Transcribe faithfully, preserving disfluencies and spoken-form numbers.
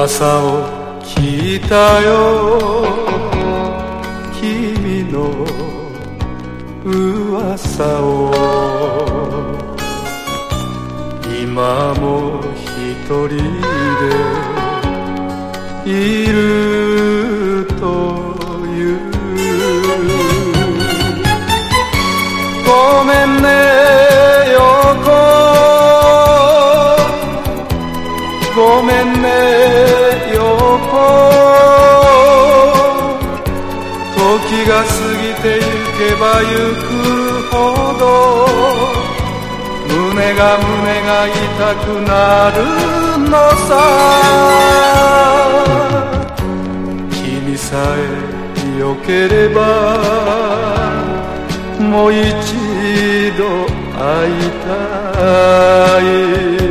噂を聞いたよ、君の噂を。今も一人でいるという。ごめんね陽子、ごめんね陽子、時が過ぎてゆけばゆくほど胸が胸が痛くなるのさ。君さえよければもう一度会いたい。